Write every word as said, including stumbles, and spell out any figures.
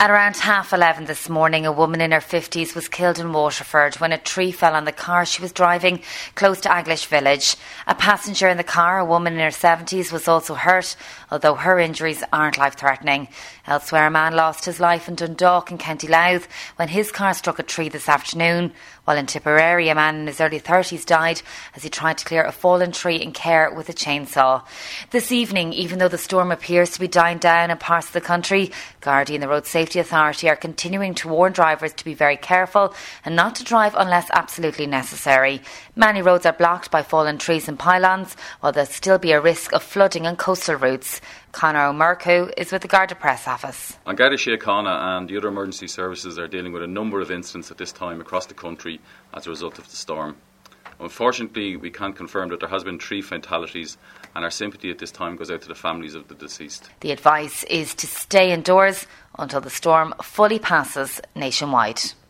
At around half eleven this morning, a woman in her fifties was killed in Waterford when a tree fell on the car she was driving close to Aglish village. A passenger in the car, a woman in her seventies, was also hurt, although her injuries aren't life-threatening. Elsewhere, a man lost his life in Dundalk in County Louth when his car struck a tree this afternoon, while in Tipperary a man in his early thirties died as he tried to clear a fallen tree in Care with a chainsaw. This evening, even though the storm appears to be dying down in parts of the country, Gardaí and the Road Safety Authority are continuing to warn drivers to be very careful and not to drive unless absolutely necessary. Many roads are blocked by fallen trees and pylons, while there'll still be a risk of flooding on coastal routes. Conor O'Murco is with the Garda Press Office. An Garda Síochána and the other emergency services are dealing with a number of incidents at this time across the country as a result of the storm. Unfortunately, we can confirm that there has been three fatalities, and our sympathy at this time goes out to the families of the deceased. The advice is to stay indoors until the storm fully passes nationwide.